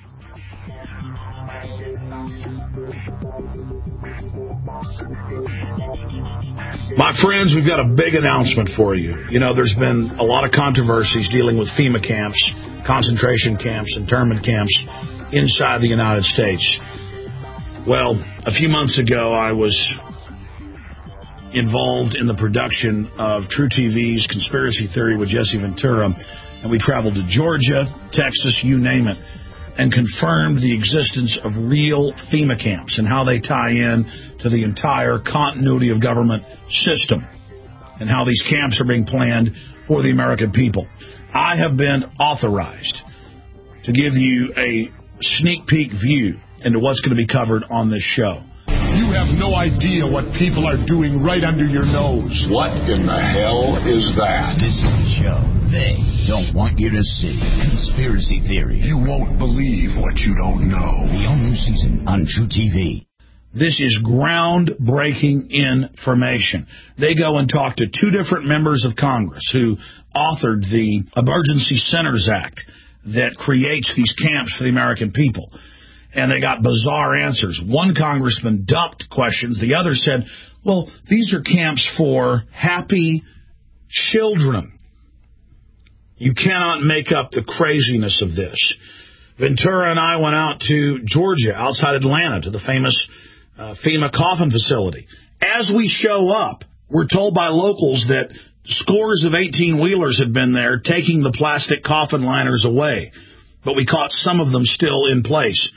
My friends, we've got a big announcement for you. You know, there's been a lot of controversies dealing with FEMA camps, concentration camps, internment camps inside the United States. Well, a few months ago, I was involved in the production of True T V's Conspiracy Theory with Jesse Ventura, and we traveled to Georgia, Texas, you name it, and confirmed the existence of real FEMA camps and how they tie in to the entire continuity of government system and how these camps are being planned for the American people. I have been authorized to give you a sneak peek view into what's going to be covered on this show. You have no idea what people are doing right under your nose. What in the hell is that? This is the show they don't want you to see. Conspiracy Theory. You won't believe what you don't know. The all-new season on True T V. This is groundbreaking information. They go and talk to two different members of Congress who authored the Emergency Centers Act that creates these camps for the American people. And they got bizarre answers. One congressman ducked questions. The other said, well, these are camps for happy children. You cannot make up the craziness of this. Ventura and I went out to Georgia, outside Atlanta, to the famous uh, FEMA coffin facility. As we show up, we're told by locals that scores of eighteen-wheelers had been there taking the plastic coffin liners away. But we caught some of them still in place.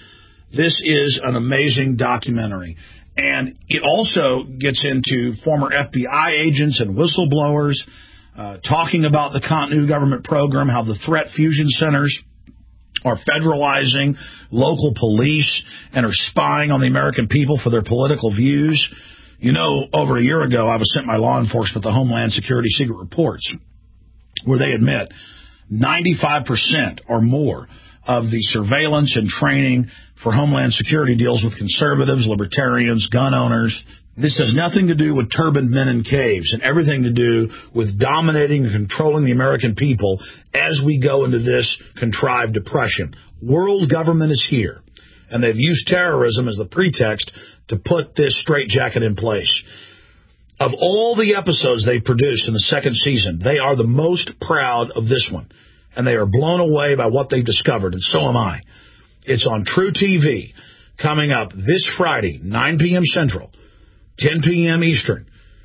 This is an amazing documentary. And it also gets into former F B I agents and whistleblowers uh, talking about the continuity government program, how the threat fusion centers are federalizing local police and are spying on the American people for their political views. You know, over a year ago, I was sent by law enforcement the Homeland Security secret reports where they admit ninety-five percent or more of the surveillance and training for Homeland Security deals with conservatives, libertarians, gun owners. This has nothing to do with turbaned men in caves and everything to do with dominating and controlling the American people as we go into this contrived depression. World government is here, and they've used terrorism as the pretext to put this straitjacket in place. Of all the episodes they produced in the second season, they are the most proud of this one, and they are blown away by what they've discovered, and so am I. It's on True T V, coming up this Friday, nine p.m. Central, ten p.m. Eastern.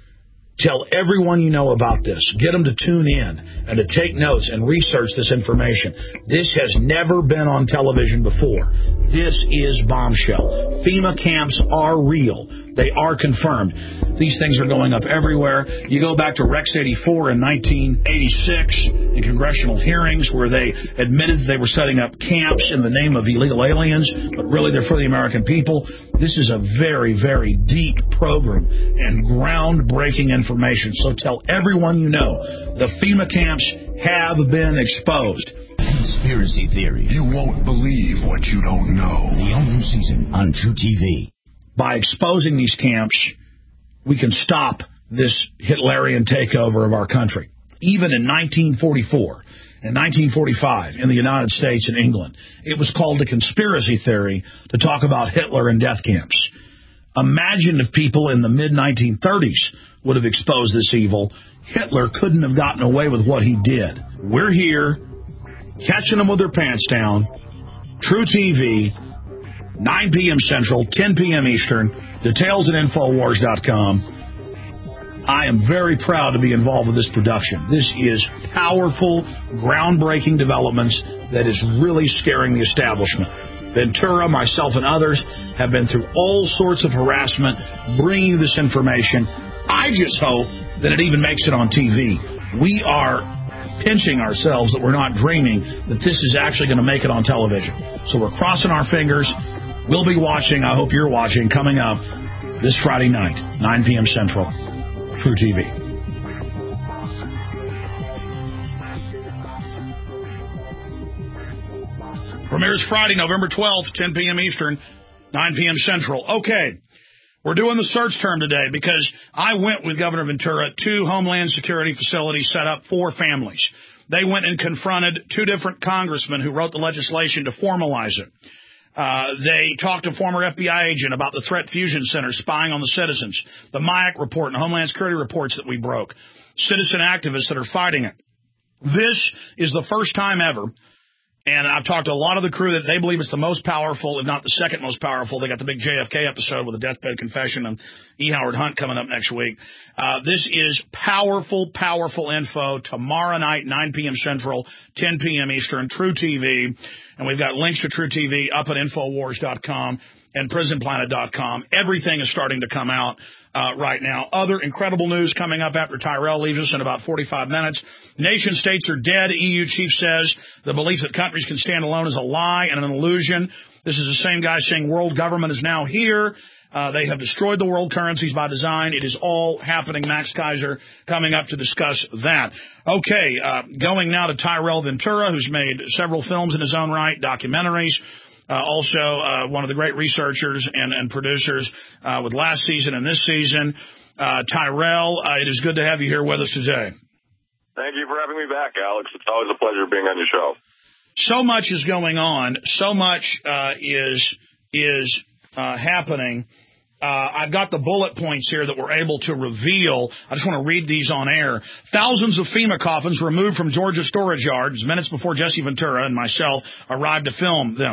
Tell everyone you know about this. Get them to tune in and to take notes and research this information. This has never been on television before. This is Bombshell. FEMA camps are real. They are confirmed. These things are going up everywhere. You go back to Rex eighty-four in nineteen eighty-six in congressional hearings where they admitted they were setting up camps in the name of illegal aliens, but really they're for the American people. This is a very, very deep program and groundbreaking information. So tell everyone you know the FEMA camps have been exposed. Conspiracy theory. You won't believe what you don't know. The all-new season on True T V. By exposing these camps, we can stop this Hitlerian takeover of our country. Even in nineteen forty-four and nineteen forty-five in the United States and England, it was called a conspiracy theory to talk about Hitler and death camps. Imagine if people in the mid nineteen thirties would have exposed this evil. Hitler couldn't have gotten away with what he did. We're here, catching them with their pants down. True T V, nine p.m. Central, ten p.m. Eastern. Details at Infowars dot com. I am very proud to be involved with this production. This is powerful, groundbreaking developments that is really scaring the establishment. Ventura, myself, and others have been through all sorts of harassment, bringing you this information. I just hope that it even makes it on T V. We are pinching ourselves that we're not dreaming that this is actually going to make it on television. So we're crossing our fingers. We'll be watching. I hope you're watching. Coming up this Friday night, nine p.m. Central, True T V. Premieres Friday, November twelfth, ten p.m. Eastern, nine p.m. Central. Okay, we're doing the search term today because I went with Governor Ventura to Homeland Security facilities set up for families. They went and confronted two different congressmen who wrote the legislation to formalize it. Uh, they talked to a former F B I agent about the Threat Fusion Center spying on the citizens, the Mayak report and Homeland Security reports that we broke, citizen activists that are fighting it. This is the first time ever, and I've talked to a lot of the crew that they believe it's the most powerful, if not the second most powerful. They got the big J F K episode with the deathbed confession and E. Howard Hunt coming up next week. Uh, this is powerful, powerful info tomorrow night, nine p.m. Central, ten p.m. Eastern, True T V. And we've got links to True T V up at Infowars dot com and Prison Planet dot com. Everything is starting to come out uh, right now. Other incredible news coming up after Tyrell leaves us in about forty-five minutes. Nation states are dead, E U chief says. The belief that countries can stand alone is a lie and an illusion. This is the same guy saying world government is now here. Uh, they have destroyed the world currencies by design. It is all happening. Max Kaiser coming up to discuss that. Okay, uh, going now to Tyrell Ventura, who's made several films in his own right, documentaries. Uh, also, uh, one of the great researchers and, and producers uh, with last season and this season. Uh, Tyrell, uh, it is good to have you here with us today. Thank you for having me back, Alex. It's always a pleasure being on your show. So much is going on. So much uh, is is uh, happening. Uh, I've got the bullet points here that we're able to reveal. I just want to read these on air. Thousands of FEMA coffins removed from Georgia storage yards minutes before Jesse Ventura and myself arrived to film them.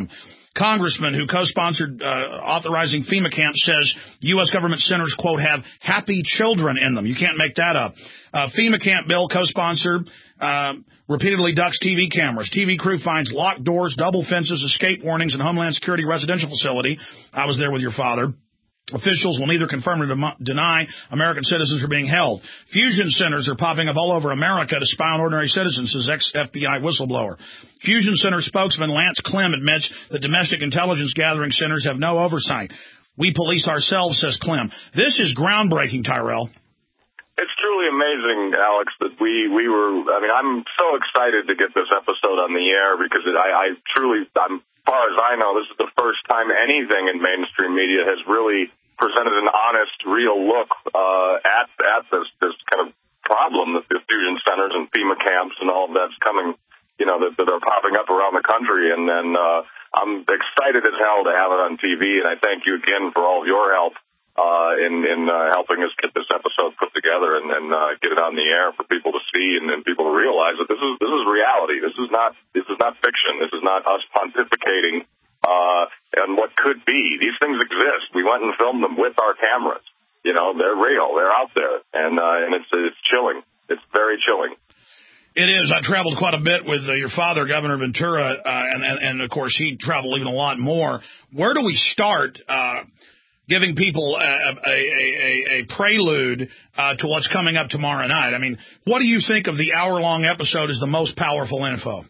congressman who co-sponsored uh, authorizing FEMA camps says U S government centers, quote, have happy children in them. You can't make that up. Uh, FEMA camp bill co-sponsored uh, repeatedly ducks T V cameras. T V crew finds locked doors, double fences, escape warnings in Homeland Security residential facility. I was there with your father. Officials will neither confirm or dem- deny American citizens are being held. Fusion centers are popping up all over America to spy on ordinary citizens, says ex-F B I whistleblower. Fusion Center spokesman Lance Clem admits that domestic intelligence gathering centers have no oversight. We police ourselves, says Clem. This is groundbreaking, Tyrell. It's truly amazing, Alex, that we, we were, I mean, I'm so excited to get this episode on the air because it, I, I truly, I'm, as far as I know, this is the first time anything in mainstream media has really presented an honest, real look uh, at at this this kind of problem that the fusion centers and FEMA camps and all of that's coming, you know, that, that are popping up around the country. And then uh, I'm excited as hell to have it on T V. And I thank you again for all of your help uh, in in uh, helping us get this episode put together and, and uh, get it on the air for people to see and, and people to realize that this is this is reality. This is not this is not fiction. This is not us pontificating. Uh, and what could be. These things exist. We went and filmed them with our cameras. You know, they're real. They're out there. And, uh, and it's, it's chilling. It's very chilling. It is. I traveled quite a bit with uh, your father, Governor Ventura, uh, and, and, and, of course, he traveled even a lot more. Where do we start uh, giving people a, a, a, a prelude uh, to what's coming up tomorrow night? I mean, what do you think of the hour-long episode as the most powerful info?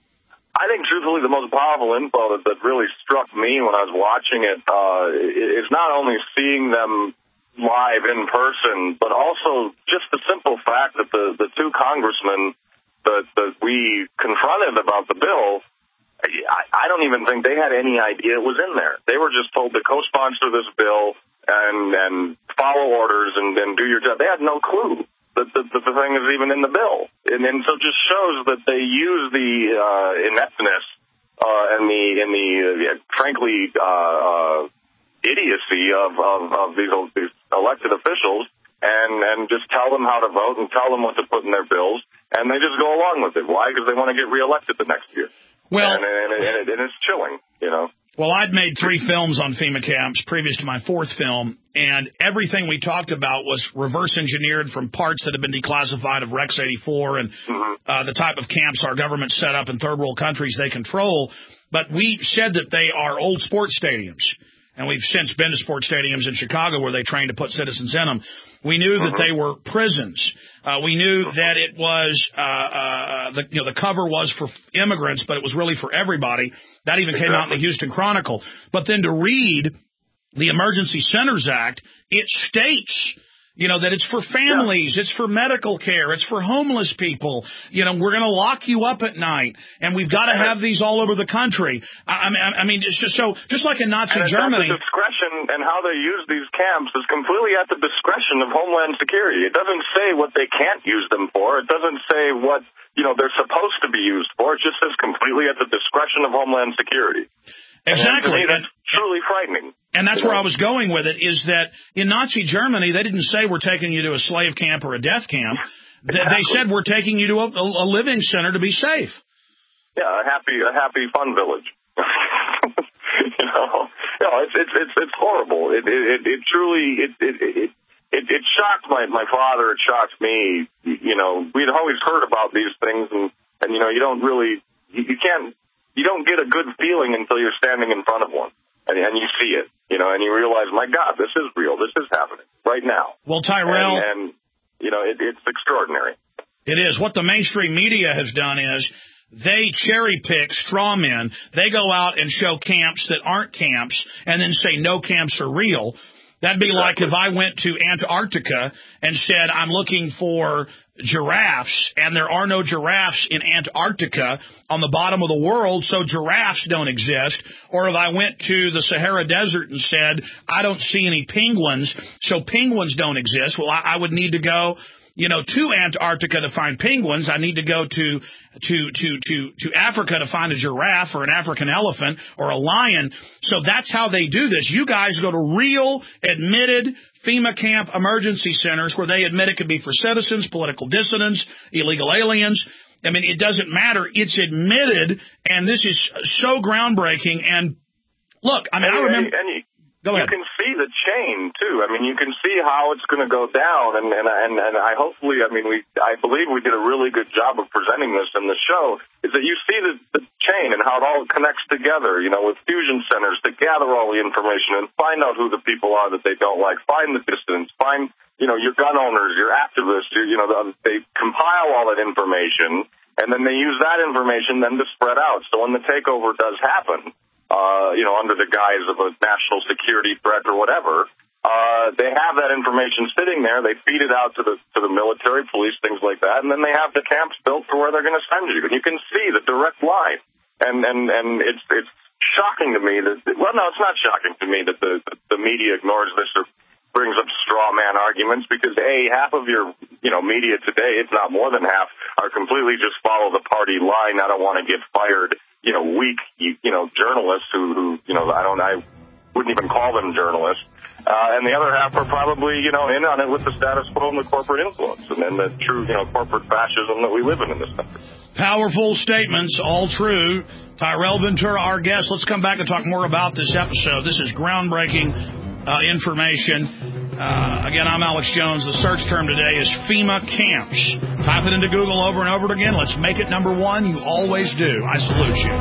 I think, truthfully, the most powerful info that, that really struck me when I was watching it uh, is not only seeing them live in person, but also just the simple fact that the, the two congressmen that, that we confronted about the bill, I, I don't even think they had any idea it was in there. They were just told to co-sponsor this bill and, and follow orders and, and do your job. They had no clue that the, the, the thing is even in the bill. And, and so it just shows that they use the uh, ineptness uh, and the, and the uh, frankly, uh, uh, idiocy of, of, of these, these elected officials and, and just tell them how to vote and tell them what to put in their bills. And they just go along with it. Why? Because they want to get reelected the next year. Well, and, and, and, it, and it's chilling, you know. Well, I'd made three films on FEMA camps previous to my fourth film, and everything we talked about was reverse engineered from parts that have been declassified of Rex eighty-four and mm-hmm. uh, the type of camps our government set up in third world countries they control. But we said that they are old sports stadiums, and we've since been to sports stadiums in Chicago where they train to put citizens in them. We knew that they were prisons. Uh, we knew that it was, uh, uh, the, you know, the cover was for immigrants, but it was really for everybody. That even came out in the Houston Chronicle. But then to read the Emergency Centers Act, it states, you know, that it's for families, yeah. It's for medical care, it's for homeless people. You know, we're going to lock you up at night, and we've got to have these all over the country. I, I mean, it's just so, just like in Nazi and Germany. The discretion and how they use these camps is completely at the discretion of Homeland Security. It doesn't say what they can't use them for. It doesn't say what, you know, they're supposed to be used for. It just says completely at the discretion of Homeland Security. Exactly. And to me, that's truly frightening. And that's where I was going with it, is that in Nazi Germany, they didn't say we're taking you to a slave camp or a death camp. Exactly. They said we're taking you to a, a living center to be safe. Yeah, a happy, a happy fun village. you know, no, it's it's it's it's horrible. It it it, it truly it it it. It, it shocked my, my father. It shocked me. You know, we'd always heard about these things, and, and you know, you don't really, you, you can't, you don't get a good feeling until you're standing in front of one, and, and you see it, you know, and you realize, my God, this is real. This is happening right now. Well, Tyrell. And, and you know, it, it's extraordinary. It is. What the mainstream media has done is they cherry pick straw men. They go out and show camps that aren't camps and then say no camps are real. That'd be like if I went to Antarctica and said I'm looking for giraffes, and there are no giraffes in Antarctica on the bottom of the world, so giraffes don't exist. Or if I went to the Sahara Desert and said I don't see any penguins, so penguins don't exist. Well, I, I would need to go, you know, to Antarctica to find penguins. I need to go to to to to to Africa to find a giraffe or an African elephant or a lion. So that's how they do this. You guys go to real, admitted FEMA camp emergency centers where they admit it could be for citizens, political dissidents, illegal aliens. I mean, it doesn't matter. It's admitted, and this is so groundbreaking. And Look, I mean, and, I remember. And you, Go you ahead. can see the chain too. I mean, you can see how it's going to go down, and and and, and I hopefully, I mean, we I believe we did a really good job of presenting this in the show. Is that you see the, the chain and how it all connects together? You know, with fusion centers to gather all the information and find out who the people are that they don't like, find the dissidents, find you know your gun owners, your activists. Your, you know, they compile all that information, and then they use that information then to spread out. So when the takeover does happen, Uh, you know, under the guise of a national security threat or whatever, uh, they have that information sitting there. They feed it out to the to the military, police, things like that, and then they have the camps built for where they're going to send you. And you can see the direct line. And and and it's it's shocking to me that well, no, it's not shocking to me that the the media ignores this or brings up straw man arguments because a half of your you know media today, if not more than half, are completely just follow the party line. I don't want to get fired. You know, weak, you, you know, journalists who, who, you know, I don't, I wouldn't even call them journalists. Uh, and the other half are probably, you know, in on it with the status quo and the corporate influence and then the true, you know, corporate fascism that we live in in this country. Powerful statements, all true. Tyrell Ventura, our guest. Let's come back and talk more about this episode. This is groundbreaking uh, information. Uh, again, I'm Alex Jones. The search term today is FEMA camps. Type it into Google over and over again. Let's make it number one. You always do. I salute you.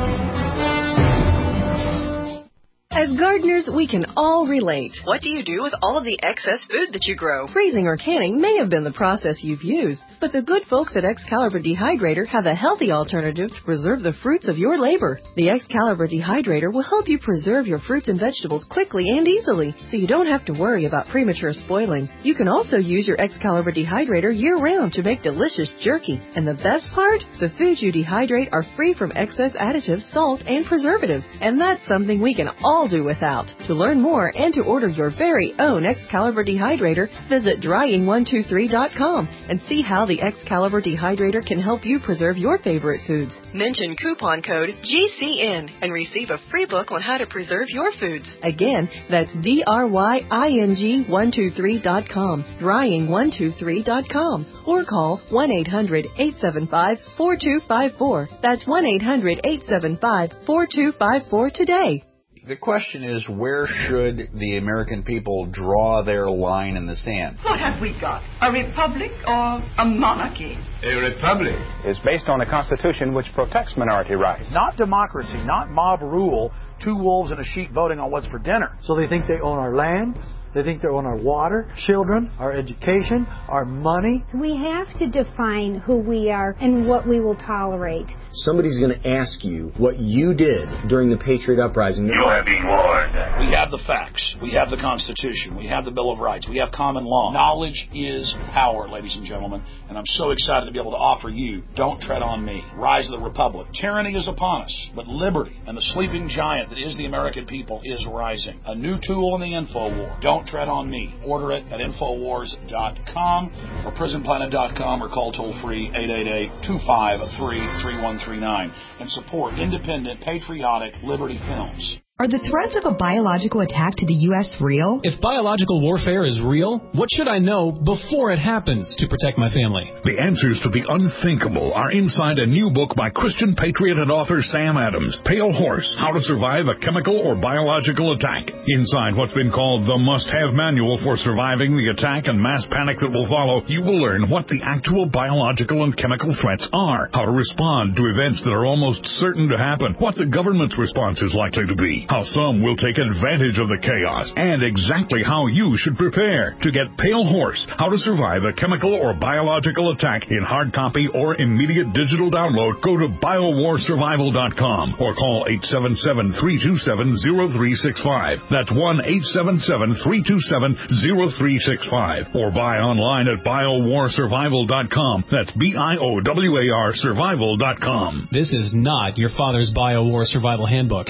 As gardeners, we can all relate. What do you do with all of the excess food that you grow? Freezing or canning may have been the process you've used, but the good folks at Excalibur Dehydrator have a healthy alternative to preserve the fruits of your labor. The Excalibur Dehydrator will help you preserve your fruits and vegetables quickly and easily, so you don't have to worry about premature spoiling. You can also use your Excalibur Dehydrator year-round to make delicious jerky. And the best part? The foods you dehydrate are free from excess additives, salt, and preservatives, and that's something we can all do without. To learn more and to order your very own Excalibur Dehydrator, visit drying one two three dot com and see how the Excalibur Dehydrator can help you preserve your favorite foods. Mention coupon code G C N and receive a free book on how to preserve your foods. Again, that's D R Y I N G one two three dot com, drying one two three dot com, or call one eight hundred eight seven five four two five four. That's one eight hundred eight seven five four two five four today. The question is, where should the American people draw their line in the sand? What have we got? A republic or a monarchy? A republic is based on a constitution which protects minority rights. Not democracy, not mob rule, two wolves and a sheep voting on what's for dinner. So they think they own our land, they think they own our water, children, our education, our money. We have to define who we are and what we will tolerate. Somebody's going to ask you what you did during the Patriot Uprising. You are being warned. We have the facts. We have the Constitution. We have the Bill of Rights. We have common law. Knowledge is power, ladies and gentlemen. And I'm so excited to be able to offer you Don't Tread on Me, Rise of the Republic. Tyranny is upon us, but liberty and the sleeping giant that is the American people is rising. A new tool in the info war. Don't Tread on Me. Order it at infowars dot com or prison planet dot com or call toll-free eight eight eight, two five three, three one three nine and support independent, patriotic Liberty Films. Are the threats of a biological attack to the U S real? If biological warfare is real, what should I know before it happens to protect my family? The answers to the unthinkable are inside a new book by Christian patriot and author Sam Adams, Pale Horse, How to Survive a Chemical or Biological Attack. Inside what's been called the must-have manual for surviving the attack and mass panic that will follow, you will learn what the actual biological and chemical threats are, how to respond to events that are almost certain to happen, what the government's response is likely to be, how some will take advantage of the chaos, and exactly how you should prepare. To get Pale Horse, How to Survive a Chemical or Biological Attack in hard copy or immediate digital download, go to bio war survival dot com or call eight seven seven, three two seven, zero three six five. That's one eight seven seven, three two seven, zero three six five. Or buy online at bio war survival dot com. That's B I O W A R survival dot com. This is not your father's Bio War Survival Handbook.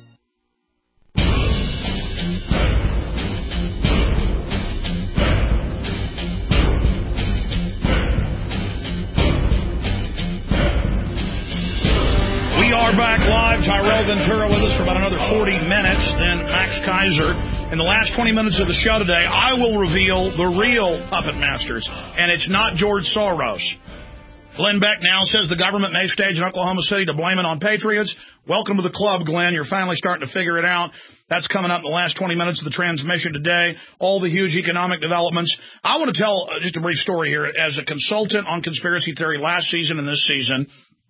We are back live. Tyrell Ventura with us for about another forty minutes. Then Max Kaiser. In the last twenty minutes of the show today, I will reveal the real puppet masters. And it's not George Soros. Glenn Beck now says the government may stage in Oklahoma City to blame it on patriots. Welcome to the club, Glenn. You're finally starting to figure it out. That's coming up in the last twenty minutes of the transmission today. All the huge economic developments. I want to tell uh, just a brief story here. As a consultant on conspiracy theory last season and this season,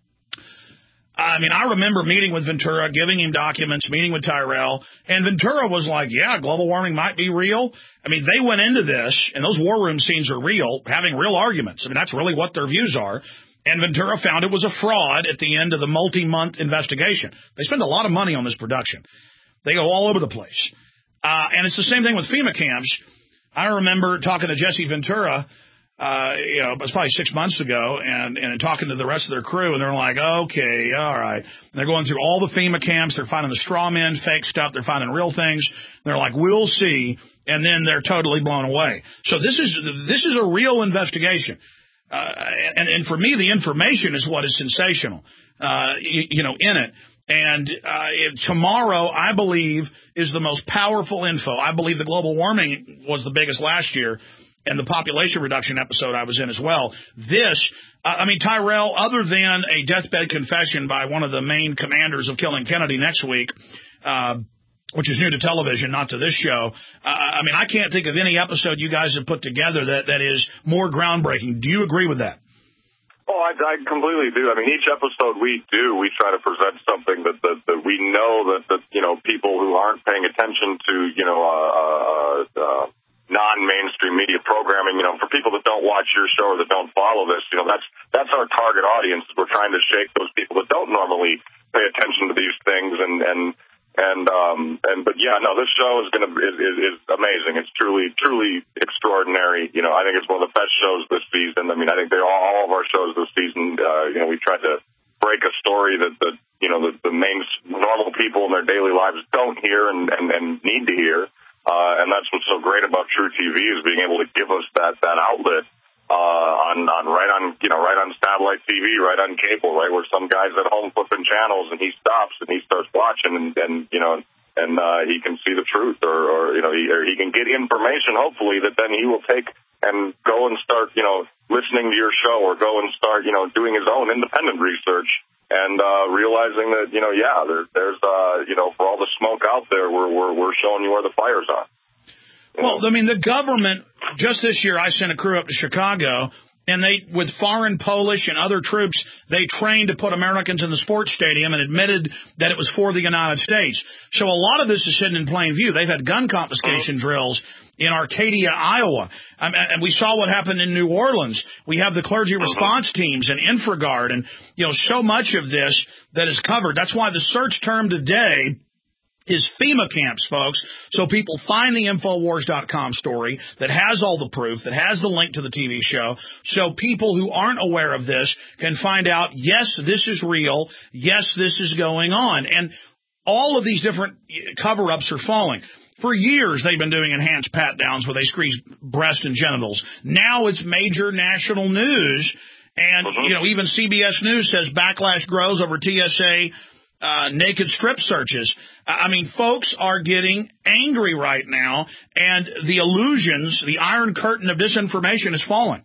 I mean, I remember meeting with Ventura, giving him documents, meeting with Tyrell, and Ventura was like, yeah, global warming might be real. I mean, they went into this, and those war room scenes are real, having real arguments. I mean, that's really what their views are. And Ventura found it was a fraud at the end of the multi-month investigation. They spend a lot of money on this production. They go all over the place. Uh, and it's the same thing with FEMA camps. I remember talking to Jesse Ventura, uh, you know, it was probably six months ago, and, and talking to the rest of their crew, and they're like, okay, all right. And they're going through all the FEMA camps. They're finding the straw men, fake stuff. They're finding real things. They're like, we'll see. And then they're totally blown away. So this is this is a real investigation. Uh, and, and for me, the information is what is sensational, uh, you, you know, in it. And uh, it, tomorrow, I believe, is the most powerful info. I believe the global warming was the biggest last year, and the population reduction episode I was in as well. This, uh, I mean, Tyrell, other than a deathbed confession by one of the main commanders of killing Kennedy next week, uh, which is new to television, not to this show, uh, I mean, I can't think of any episode you guys have put together that, that is more groundbreaking. Do you agree with that? Oh, I, I completely do. I mean, each episode we do, we try to present something that, that, that we know that, that, you know, people who aren't paying attention to, you know, uh, uh, uh, non-mainstream media programming, you know, for people that don't watch your show or that don't follow this, you know, that's, that's our target audience. We're trying to shake those people that don't normally pay attention to these things. And, and, and, um, and, but yeah, no, this show is going to, is, is, is amazing. It's truly, truly extraordinary. You know, I think it's one of the best shows this season. I mean, I think they all, all of our shows this season, uh, you know, we tried to break a story that, that, you know, the, the main normal people in their daily lives don't hear and, and, and need to hear. Uh, and that's what's so great about True T V is being able to give us that, that outlet, uh, on, on, right on, you know, right on satellite T V, right on cable, right, where some guy's at home flipping channels and he stops and he starts watching and, and you know, and, uh, he can see the truth or, or, you know, he, or he can get information, hopefully, that then he will take and go and start, you know, listening to your show or go and start, you know, doing his own independent research. And, uh, realizing that, you know, yeah, there, there's, uh, you know, for all the smoke out there, we're, we're, we're showing you where the fires are. Well, I mean, the government, just this year, I sent a crew up to Chicago, and they, with foreign Polish and other troops, they trained to put Americans in the sports stadium and admitted that it was for the United States. So a lot of this is hidden in plain view. They've had gun confiscation uh-huh. drills in Arcadia, Iowa. Um, and we saw what happened in New Orleans. We have the clergy response teams and InfraGard and, you know, so much of this that is covered. That's why the search term today is FEMA camps, folks. So people find the Infowars dot com story that has all the proof, that has the link to the T V show, so people who aren't aware of this can find out, yes, this is real, yes, this is going on. And all of these different cover-ups are falling. For years, they've been doing enhanced pat-downs where they squeeze breast and genitals. Now it's major national news. And, uh-huh. you know, even C B S News says backlash grows over T S A uh, naked strip searches. I mean, folks are getting angry right now, and the illusions, the iron curtain of disinformation is falling.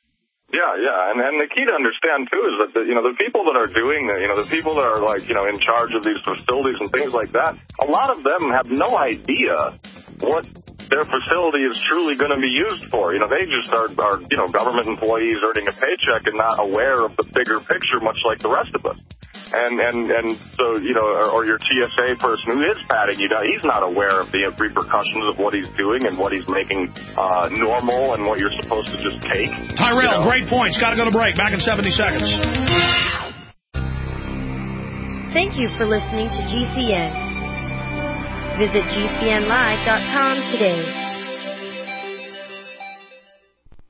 Yeah, yeah, and, and the key to understand, too, is that, the, you know, the people that are doing, the, you know, the people that are, like, you know, in charge of these facilities and things like that, a lot of them have no idea what their facility is truly going to be used for. You know, they just are, are, you know, government employees earning a paycheck and not aware of the bigger picture, much like the rest of us. And, and, and so, you know, or, or your T S A person who is patting you down, he's not aware of the repercussions of what he's doing and what he's making uh, normal and what you're supposed to just take. Tyrell, you know? Great points. Got to go to break. Back in seventy seconds. Thank you for listening to G C N. Visit G C N live dot com today.